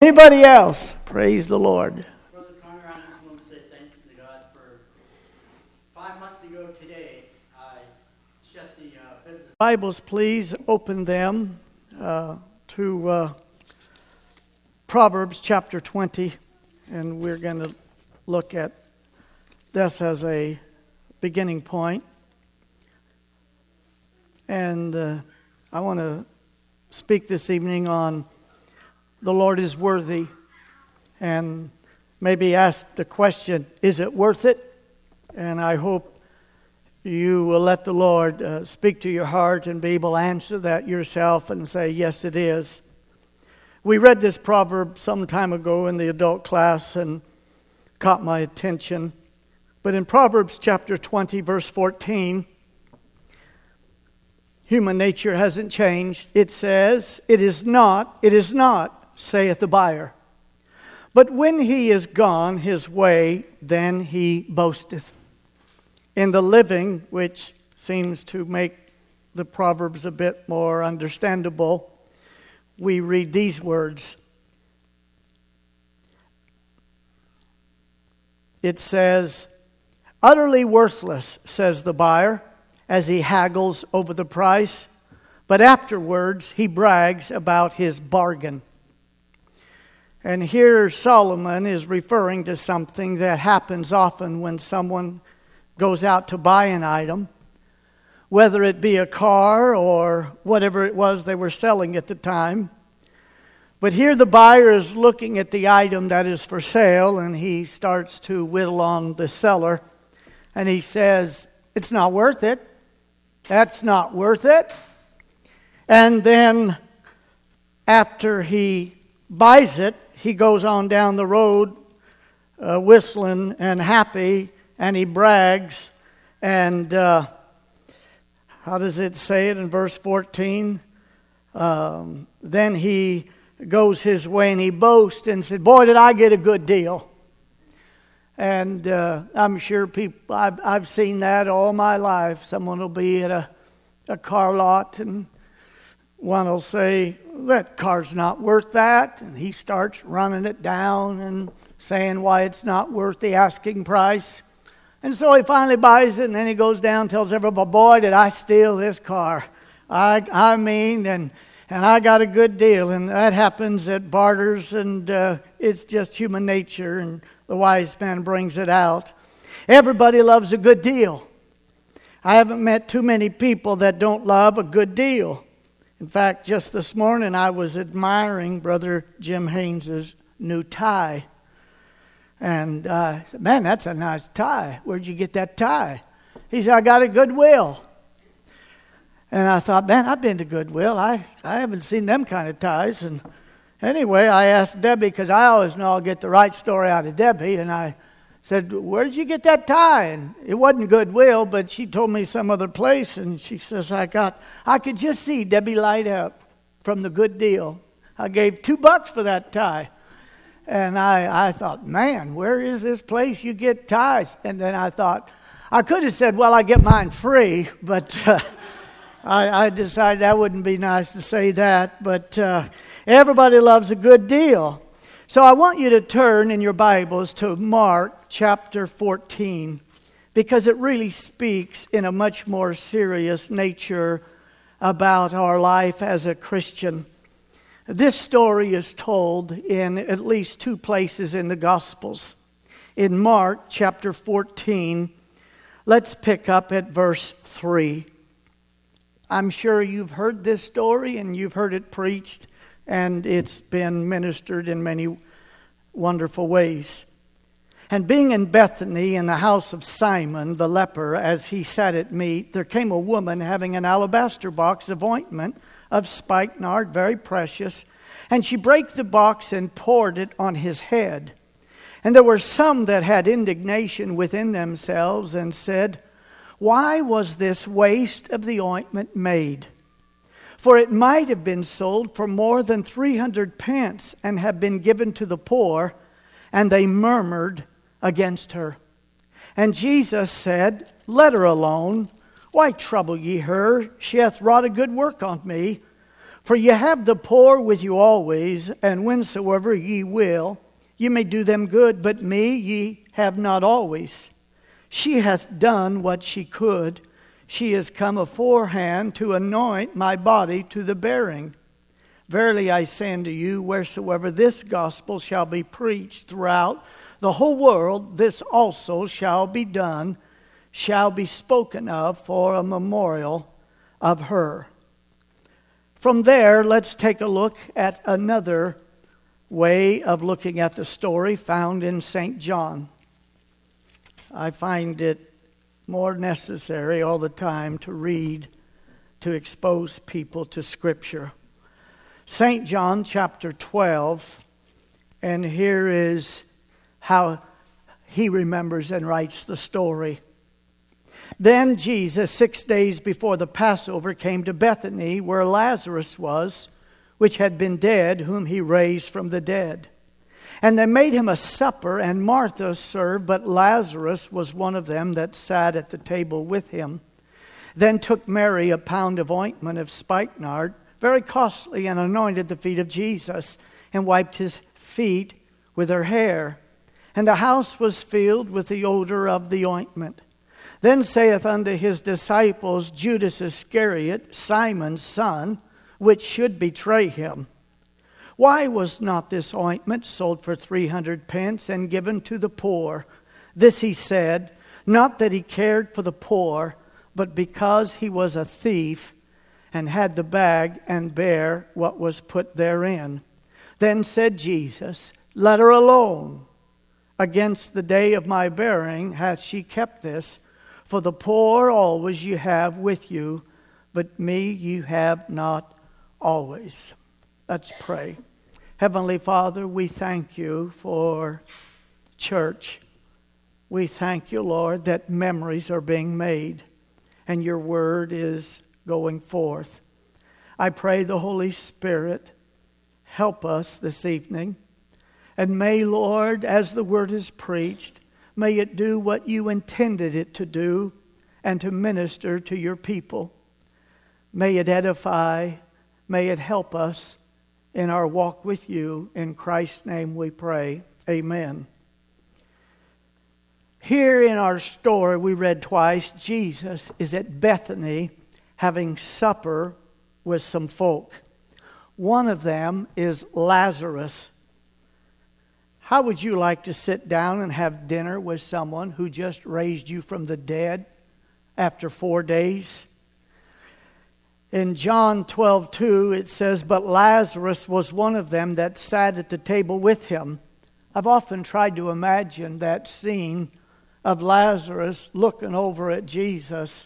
Anybody else? Praise the Lord. Brother Connor, I just want to say thanks to God for 5 months ago today, I shut the business. Bibles, please open them to Proverbs chapter 20, and we're going to look at this as a beginning point. And I want to speak this evening on the Lord is worthy, and maybe ask the question, is it worth it? And I hope you will let the Lord speak to your heart and be able to answer that yourself and say, yes, it is. We read this proverb some time ago in the adult class and caught my attention. But in Proverbs chapter 20, verse 14, human nature hasn't changed. It says, it is not, saith the buyer. But when he is gone his way, then he boasteth. In the Living, which seems to make the Proverbs a bit more understandable, we read these words. It says, utterly worthless, says the buyer, as he haggles over the price, but afterwards he brags about his bargain. And here Solomon is referring to something that happens often when someone goes out to buy an item, whether it be a car or whatever it was they were selling at the time. But here the buyer is looking at the item that is for sale, and he starts to whittle on the seller, and he says, it's not worth it. That's not worth it. And then after he buys it, he goes on down the road whistling and happy, and he brags. And how does it say it in verse 14? Then he goes his way and he boasts and said, boy, did I get a good deal. And I'm sure people, I've seen that all my life. Someone will be at a car lot and one will say, that car's not worth that. And he starts running it down and saying why it's not worth the asking price. And so he finally buys it, and then he goes down and tells everybody, boy, did I steal this car. I mean, and I got a good deal. And that happens at barters, and it's just human nature, and the wise man brings it out. Everybody loves a good deal. I haven't met too many people that don't love a good deal. In fact, just this morning I was admiring Brother Jim Haynes' new tie. And I said, man, that's a nice tie. Where'd you get that tie? He said, I got it at Goodwill. And I thought, man, I've been to Goodwill. I haven't seen them kind of ties. And anyway, I asked Debbie, because I always know I'll get the right story out of Debbie. And I said, where did you get that tie? And it wasn't Goodwill, but she told me some other place. And she says, I could just see Debbie light up from the good deal. I gave $2 for that tie. And I thought, man, where is this place you get ties? And then I thought, I could have said, well, I get mine free. But I decided that wouldn't be nice to say that. But everybody loves a good deal. So I want you to turn in your Bibles to Mark chapter 14, because it really speaks in a much more serious nature about our life as a Christian. This story is told in at least 2 places in the Gospels. In Mark chapter 14, let's pick up at verse 3. I'm sure you've heard this story and you've heard it preached, and it's been ministered in many wonderful ways. And being in Bethany in the house of Simon the leper, as he sat at meat, there came a woman having an alabaster box of ointment of spikenard, very precious, and she brake the box and poured it on his head. And there were some that had indignation within themselves and said, why was this waste of the ointment made? For it might have been sold for more than 300 pence and have been given to the poor. And they murmured against her. And Jesus said, let her alone. Why trouble ye her? She hath wrought a good work on me. For ye have the poor with you always, and whensoever ye will, ye may do them good, but me ye have not always. She hath done what she could. She is come aforehand to anoint my body to the burying. Verily I say unto you, wheresoever this gospel shall be preached throughout the whole world, this also shall be done, shall be spoken of for a memorial of her. From there, let's take a look at another way of looking at the story found in St. John. I find it more necessary all the time to read, to expose people to Scripture. St. John chapter 12, and here is how he remembers and writes the story. Then Jesus, 6 days before the Passover, came to Bethany, where Lazarus was, which had been dead, whom he raised from the dead. And they made him a supper, and Martha served, but Lazarus was one of them that sat at the table with him. Then took Mary a pound of ointment of spikenard, very costly, and anointed the feet of Jesus, and wiped his feet with her hair. And the house was filled with the odor of the ointment. Then saith unto his disciples Judas Iscariot, Simon's son, which should betray him, why was not this ointment sold for 300 pence and given to the poor? This he said, not that he cared for the poor, but because he was a thief, and had the bag and bare what was put therein. Then said Jesus, let her alone. Against the day of my burying hath she kept this. For the poor always you have with you, but me you have not always. Let's pray. Heavenly Father, we thank you for church. We thank you, Lord, that memories are being made and your word is going forth. I pray the Holy Spirit help us this evening. And may, Lord, as the word is preached, may it do what you intended it to do and to minister to your people. May it edify, may it help us in our walk with you. In Christ's name we pray. Amen. Here in our story we read twice, Jesus is at Bethany having supper with some folk. One of them is Lazarus. How would you like to sit down and have dinner with someone who just raised you from the dead after 4 days? In John 12:2, it says, but Lazarus was one of them that sat at the table with him. I've often tried to imagine that scene of Lazarus looking over at Jesus.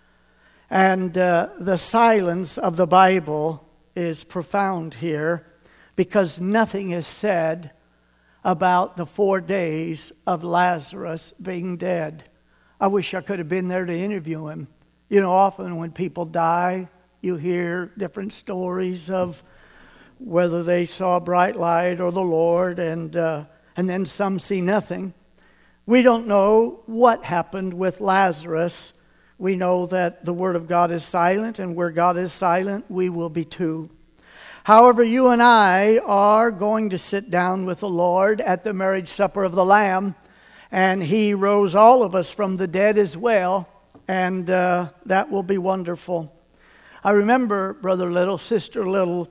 And the silence of the Bible is profound here because nothing is said about the 4 days of Lazarus being dead. I wish I could have been there to interview him. You know, often when people die, you hear different stories of whether they saw a bright light or the Lord, and then some see nothing. We don't know what happened with Lazarus. We know that the Word of God is silent, and where God is silent, we will be too. However, you and I are going to sit down with the Lord at the marriage supper of the Lamb, and He rose all of us from the dead as well, and that will be wonderful. I remember Brother Little, Sister Little,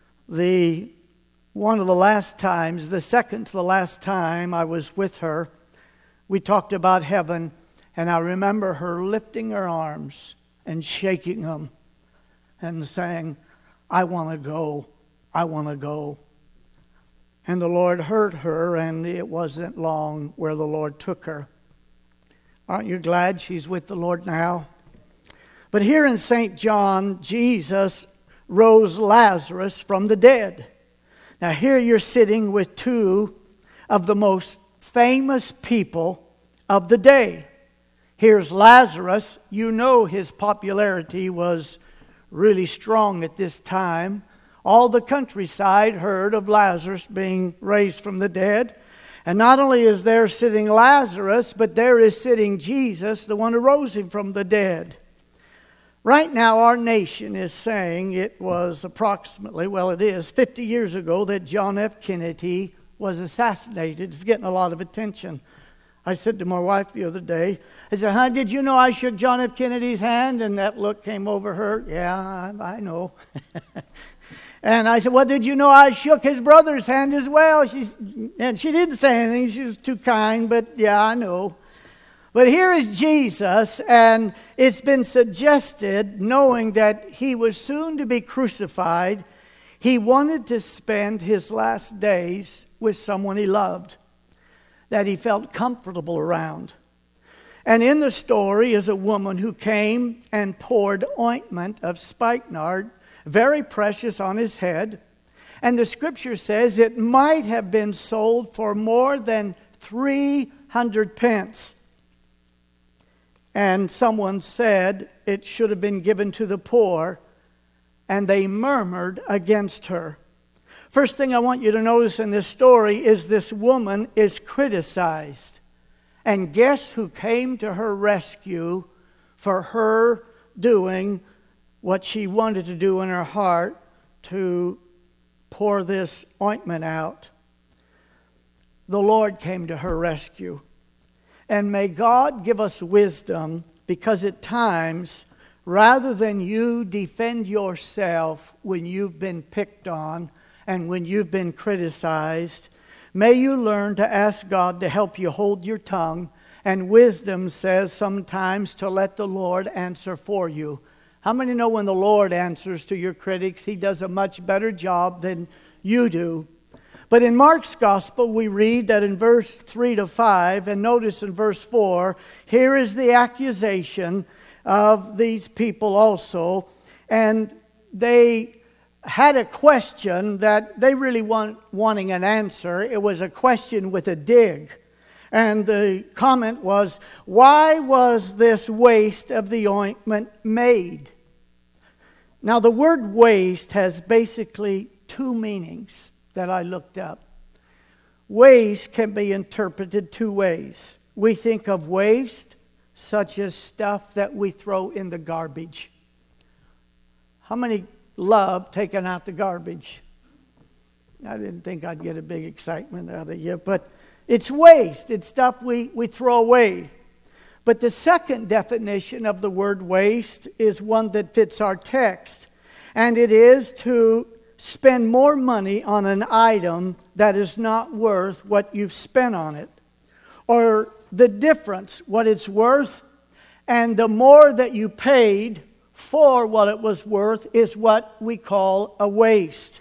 one of the last times, the second to the last time I was with her, we talked about heaven, and I remember her lifting her arms and shaking them and saying, I want to go, I want to go. And the Lord heard her, and it wasn't long where the Lord took her. Aren't you glad she's with the Lord now? But here in St. John, Jesus rose Lazarus from the dead. Now here you're sitting with two of the most famous people of the day. Here's Lazarus. You know his popularity was really strong at this time. All the countryside heard of Lazarus being raised from the dead. And not only is there sitting Lazarus, but there is sitting Jesus, the one who rose him from the dead. Right now, our nation is saying it was approximately, well, it is 50 years ago that John F. Kennedy was assassinated. It's getting a lot of attention. I said to my wife the other day, I said, "Huh, did you know I shook John F. Kennedy's hand?" And that look came over her. "Yeah, I know." And I said, "Well, did you know I shook his brother's hand as well?" And she didn't say anything. She was too kind, but yeah, I know. But here is Jesus, and it's been suggested, knowing that he was soon to be crucified, he wanted to spend his last days with someone he loved, that he felt comfortable around. And in the story is a woman who came and poured ointment of spikenard, very precious, on his head. And the scripture says it might have been sold for more than 300 pence. And someone said it should have been given to the poor, and they murmured against her. First thing I want you to notice in this story is this woman is criticized. And guess who came to her rescue for her doing what she wanted to do in her heart, to pour this ointment out? The Lord came to her rescue. And may God give us wisdom, because at times, rather than you defend yourself when you've been picked on and when you've been criticized, may you learn to ask God to help you hold your tongue. And wisdom says sometimes to let the Lord answer for you. How many know when the Lord answers to your critics, he does a much better job than you do? But in Mark's gospel, we read that in verse 3 to 5, and notice in verse 4, here is the accusation of these people also. And they had a question that they really wanting an answer. It was a question with a dig. And the comment was, why was this waste of the ointment made? Now, the word waste has basically two meanings that I looked up. Waste can be interpreted two ways. We think of waste such as stuff that we throw in the garbage. How many love taking out the garbage? I didn't think I'd get a big excitement out of you, but it's waste. It's stuff we throw away. But the second definition of the word waste is one that fits our text, and it is to spend more money on an item that is not worth what you've spent on it, or the difference, what it's worth, and the more that you paid for what it was worth is what we call a waste.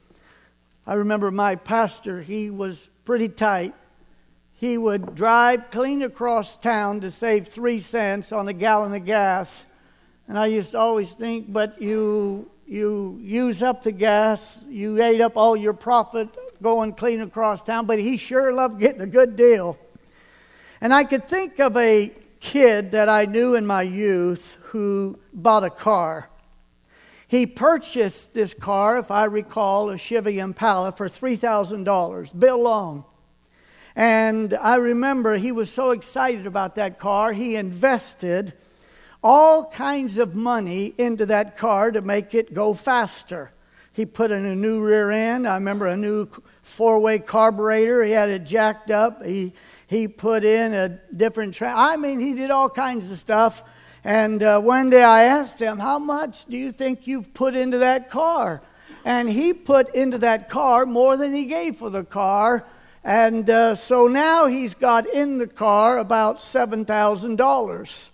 I remember my pastor, he was pretty tight. He would drive clean across town to save 3 cents on a gallon of gas. And I used to always think, but you use up the gas, you ate up all your profit going clean across town, but he sure loved getting a good deal. And I could think of a kid that I knew in my youth who bought a car. He purchased this car, if I recall, a Chevy Impala for $3,000, Bill Long. And I remember he was so excited about that car, he invested all kinds of money into that car to make it go faster. He put in a new rear end. I remember a new 4-way carburetor. He had it jacked up. He put in a different he did all kinds of stuff. And one day I asked him, "How much do you think you've put into that car?" And he put into that car more than he gave for the car. And so now he's got in the car about $7,000.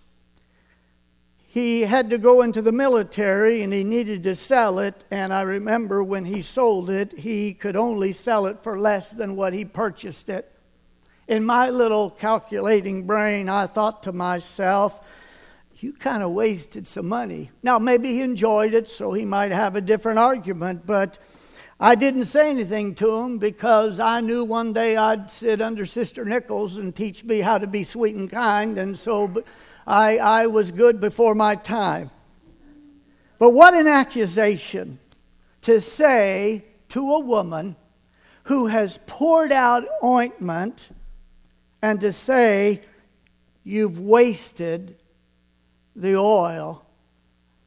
He had to go into the military and he needed to sell it. And I remember when he sold it, he could only sell it for less than what he purchased it. In my little calculating brain, I thought to myself, you kind of wasted some money. Now, maybe he enjoyed it, so he might have a different argument, but I didn't say anything to him because I knew one day I'd sit under Sister Nichols and teach me how to be sweet and kind, and so I was good before my time. But what an accusation to say to a woman who has poured out ointment and to say, you've wasted the oil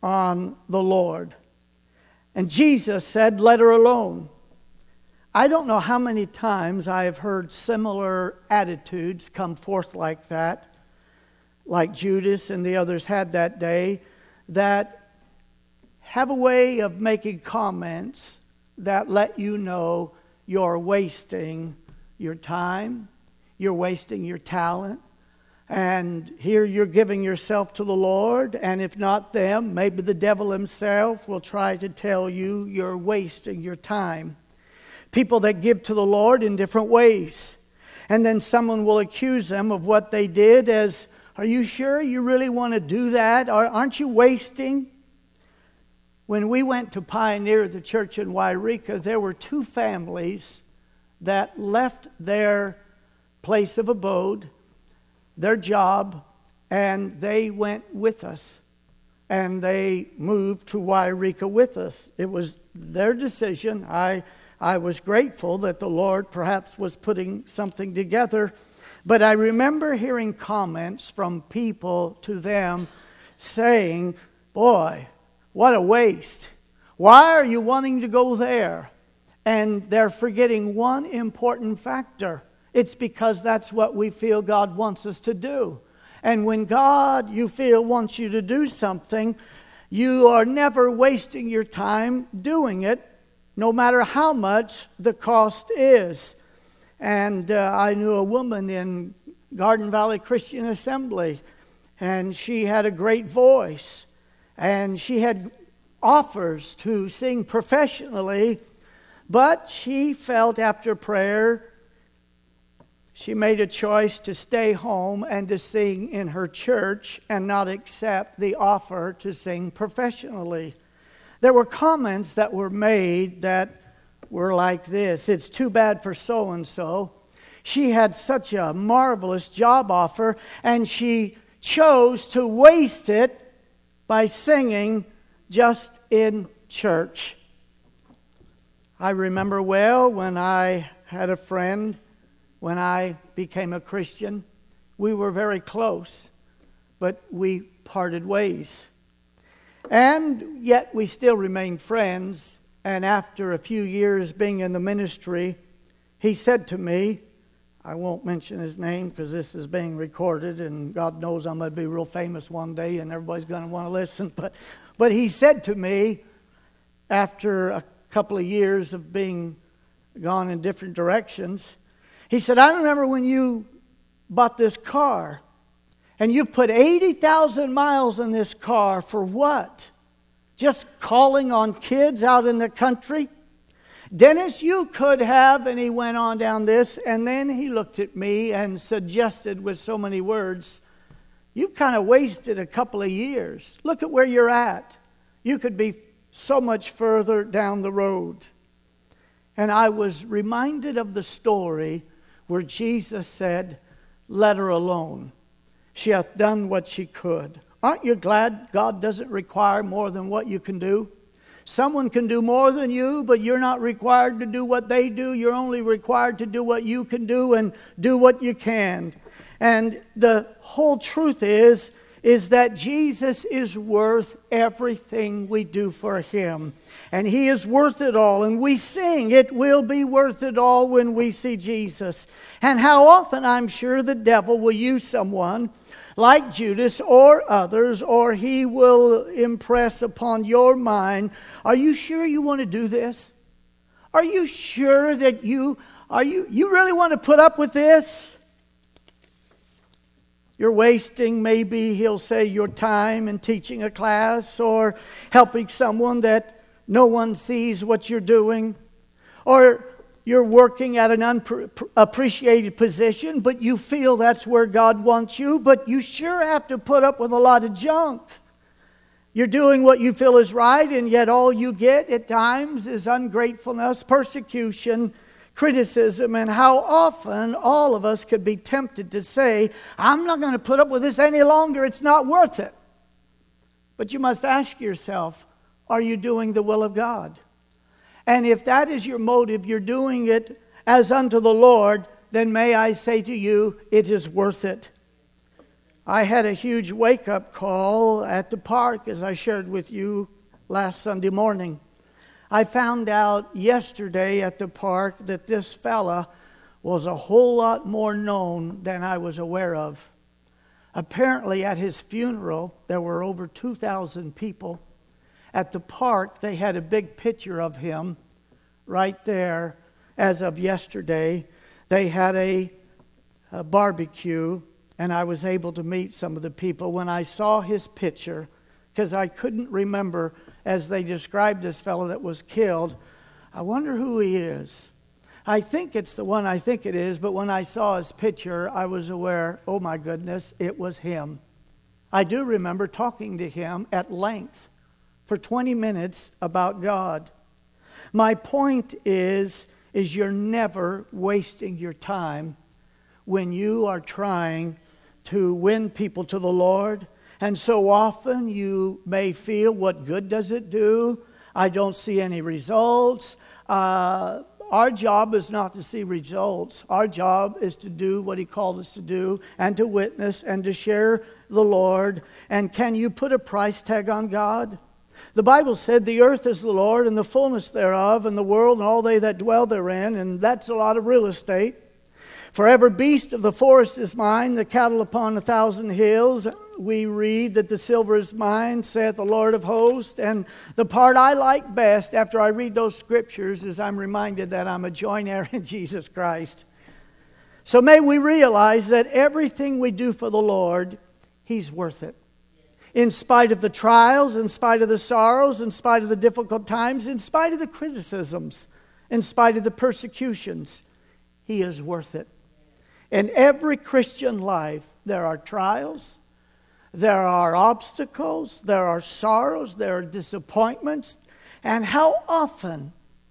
on the Lord. And Jesus said, let her alone. I don't know how many times I have heard similar attitudes come forth like that, like Judas and the others had that day, that have a way of making comments that let you know you're wasting your time, you're wasting your talent, and here you're giving yourself to the Lord, and if not them, maybe the devil himself will try to tell you you're wasting your time. People that give to the Lord in different ways. And then someone will accuse them of what they did as, are you sure you really want to do that? Or aren't you wasting? When we went to pioneer the church in Wairika, there were 2 families that left their place of abode, their job, and they went with us. And they moved to Wairika with us. It was their decision. I was grateful that the Lord perhaps was putting something together. But I remember hearing comments from people to them saying, boy, what a waste. Why are you wanting to go there? And they're forgetting one important factor. It's because that's what we feel God wants us to do. And when God, you feel, wants you to do something, you are never wasting your time doing it, no matter how much the cost is. And I knew a woman in Garden Valley Christian Assembly, and she had a great voice. And she had offers to sing professionally, but she felt after prayer, she made a choice to stay home and to sing in her church and not accept the offer to sing professionally. There were comments that were made that were like this: it's too bad for so-and-so. She had such a marvelous job offer, and she chose to waste it by singing just in church. I remember well when I had a friend, when I became a Christian, we were very close, but we parted ways. And yet we still remain friends. And after a few years being in the ministry, he said to me, I won't mention his name because this is being recorded, and God knows I'm going to be real famous one day and everybody's going to want to listen. But he said to me, after a couple of years of being gone in different directions, he said, I remember when you bought this car, and you put 80,000 miles in this car for what? Just calling on kids out in the country? Dennis, you could have, and he went on down this, and then he looked at me and suggested with so many words, you've kind of wasted a couple of years. Look at where you're at. You could be so much further down the road. And I was reminded of the story where Jesus said, let her alone. She hath done what she could. Aren't you glad God doesn't require more than what you can do? Someone can do more than you, but you're not required to do what they do. You're only required to do what you can do and do what you can. And the whole truth is that Jesus is worth everything we do for Him. And He is worth it all. And we sing, it will be worth it all when we see Jesus. And how often I'm sure the devil will use someone like Judas or others, or he will impress upon your mind, are you sure you want to do this? Are you sure that you really want to put up with this? You're wasting, maybe he'll say, your time in teaching a class or helping someone that no one sees what you're doing. Or you're working at an unappreciated position, but you feel that's where God wants you, but you sure have to put up with a lot of junk. You're doing what you feel is right, and yet all you get at times is ungratefulness, persecution, criticism, and how often all of us could be tempted to say, I'm not going to put up with this any longer, it's not worth it. But you must ask yourself, are you doing the will of God? And if that is your motive, you're doing it as unto the Lord, then may I say to you, it is worth it. I had a huge wake-up call at the park, as I shared with you last Sunday morning. I found out yesterday at the park that this fella was a whole lot more known than I was aware of. Apparently at his funeral, there were over 2,000 people. At the park, they had a big picture of him right there as of yesterday. They had a barbecue, and I was able to meet some of the people. When I saw his picture, because I couldn't remember as they described this fellow that was killed, I wonder who he is. I think it's the one I think it is, but when I saw his picture, I was aware, oh my goodness, it was him. I do remember talking to him at length for 20 minutes about God. My point is you're never wasting your time when you are trying to win people to the Lord. And so often you may feel, what good does it do? I don't see any results. Our job is not to see results. Our job is to do what He called us to do and to witness and to share the Lord. And can you put a price tag on God? The Bible said the earth is the Lord and the fullness thereof, and the world and all they that dwell therein, and that's a lot of real estate. For every beast of the forest is mine, the cattle upon 1,000 hills. We read that the silver is mine, saith the Lord of hosts. And the part I like best after I read those scriptures is I'm reminded that I'm a joint heir in Jesus Christ. So may we realize that everything we do for the Lord, He's worth it. In spite of the trials, in spite of the sorrows, in spite of the difficult times, in spite of the criticisms, in spite of the persecutions, He is worth it. In every Christian life, there are trials, there are obstacles, there are sorrows, there are disappointments. And how often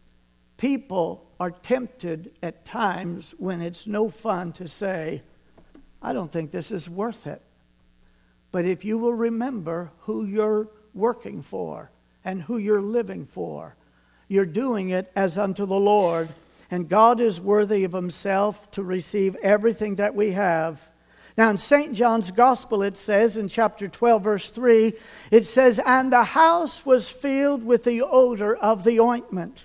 people are tempted at times when it's no fun to say, I don't think this is worth it. But if you will remember who you're working for and who you're living for, you're doing it as unto the Lord. And God is worthy of Himself to receive everything that we have. Now in St. John's Gospel it says in chapter 12 verse 3, it says, and the house was filled with the odor of the ointment.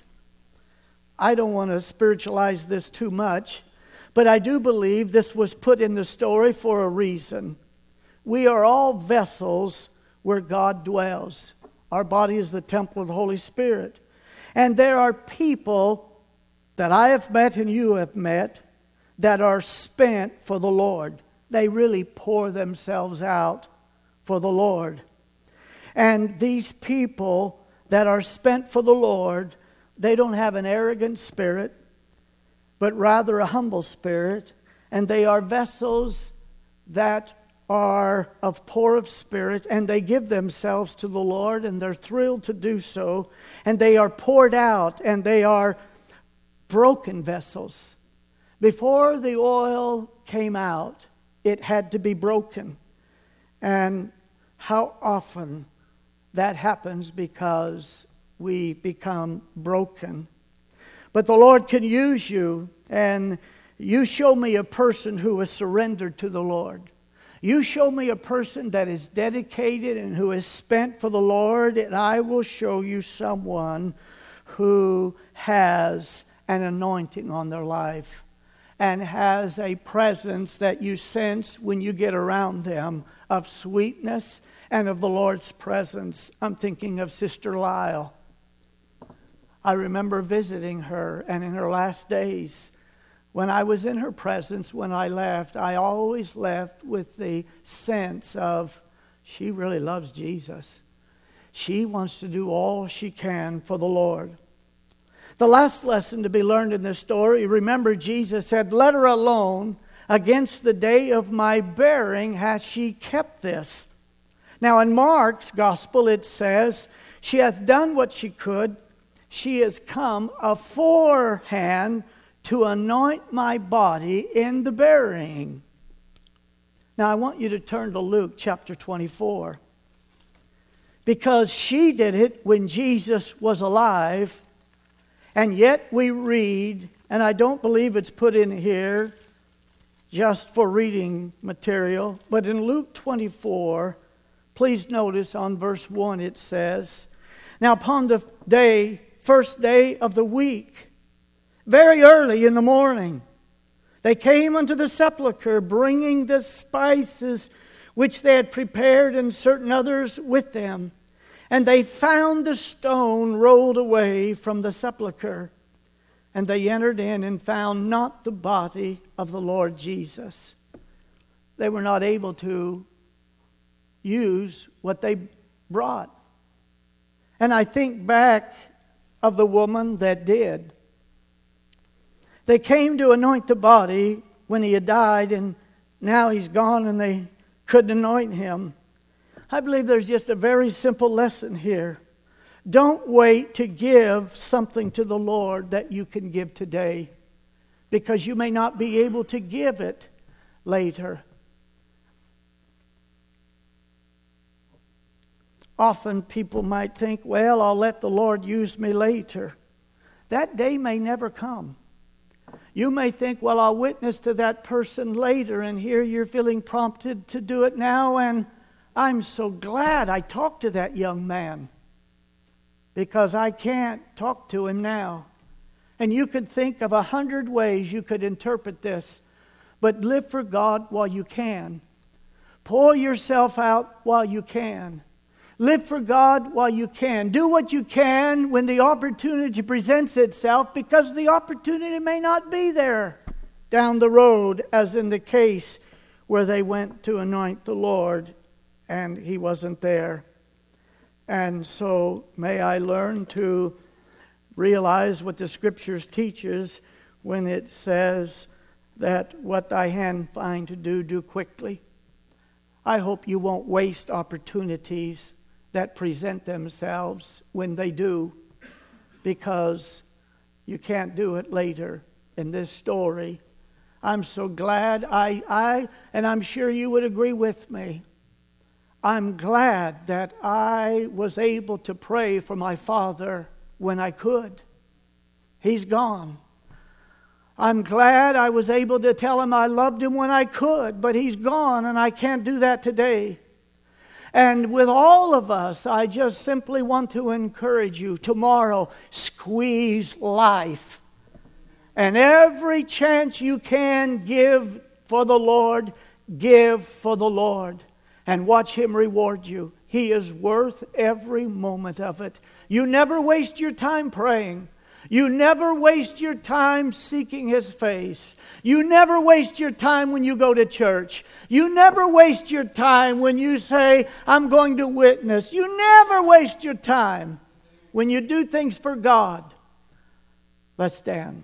I don't want to spiritualize this too much, but I do believe this was put in the story for a reason. We are all vessels where God dwells. Our body is the temple of the Holy Spirit. And there are people that I have met and you have met that are spent for the Lord. They really pour themselves out for the Lord. And these people that are spent for the Lord, they don't have an arrogant spirit, but rather a humble spirit. And they are vessels that are of poor of spirit, and they give themselves to the Lord, and they're thrilled to do so. And they are poured out, and they are broken vessels. Before the oil came out, it had to be broken. And how often that happens because we become broken. But the Lord can use you, and you show me a person who is surrendered to the Lord. You show me a person that is dedicated and who is spent for the Lord, and I will show you someone who has an anointing on their life and has a presence that you sense when you get around them of sweetness and of the Lord's presence. I'm thinking of Sister Lyle. I remember visiting her, and in her last days, when I was in her presence, when I left, I always left with the sense of she really loves Jesus. She wants to do all she can for the Lord. The last lesson to be learned in this story, remember Jesus said, let her alone, against the day of my bearing hath she kept this. Now in Mark's gospel it says, she hath done what she could. She has come aforehand to anoint my body in the burying. Now I want you to turn to Luke chapter 24. Because she did it when Jesus was alive. And yet we read, and I don't believe it's put in here, just for reading material, but in Luke 24, please notice on verse 1 it says, "Now upon the first day of the week, very early in the morning, they came unto the sepulchre, bringing the spices which they had prepared, and certain others with them. And they found the stone rolled away from the sepulchre. And they entered in and found not the body of the Lord Jesus." They were not able to use what they brought. And I think back of the woman that did. They came to anoint the body when he had died, and now he's gone and they couldn't anoint him. I believe there's just a very simple lesson here. Don't wait to give something to the Lord that you can give today, because you may not be able to give it later. Often people might think, well, I'll let the Lord use me later. That day may never come. You may think, well, I'll witness to that person later, and here you're feeling prompted to do it now, and I'm so glad I talked to that young man, because I can't talk to him now. And you could think of 100 ways you could interpret this, but live for God while you can. Pour yourself out while you can. Live for God while you can. Do what you can when the opportunity presents itself, because the opportunity may not be there down the road, as in the case where they went to anoint the Lord and he wasn't there. And so may I learn to realize what the Scriptures teaches when it says that what thy hand find to do, do quickly. I hope you won't waste opportunities that present themselves when they do, because you can't do it later. In this story, I'm so glad and I'm sure you would agree with me, I'm glad that I was able to pray for my father when I could. He's gone. I'm glad I was able to tell him I loved him when I could, but he's gone and I can't do that today. And with all of us, I just simply want to encourage you, tomorrow, squeeze life. And every chance you can give for the Lord, give for the Lord. And watch him reward you. He is worth every moment of it. You never waste your time praying. You never waste your time seeking his face. You never waste your time when you go to church. You never waste your time when you say, I'm going to witness. You never waste your time when you do things for God. Let's stand.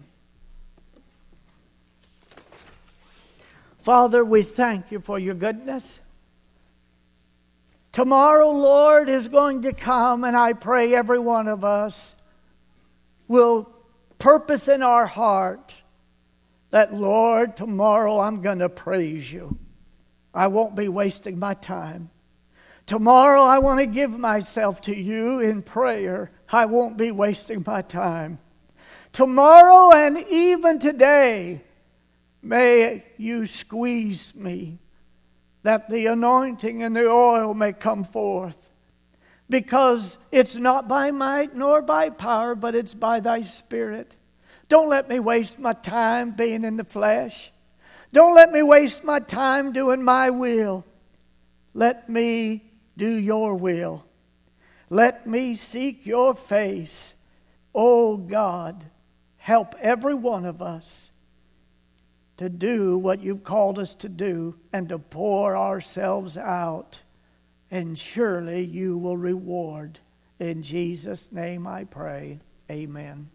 Father, we thank you for your goodness. Tomorrow, Lord, is going to come, and I pray every one of us will purpose in our heart that, Lord, tomorrow I'm going to praise you. I won't be wasting my time. Tomorrow I want to give myself to you in prayer. I won't be wasting my time. Tomorrow and even today, may you squeeze me, that the anointing and the oil may come forth. Because it's not by might nor by power, but it's by thy Spirit. Don't let me waste my time being in the flesh. Don't let me waste my time doing my will. Let me do your will. Let me seek your face. Oh God, help every one of us to do what you've called us to do and to pour ourselves out. And surely you will reward. In Jesus' name I pray. Amen.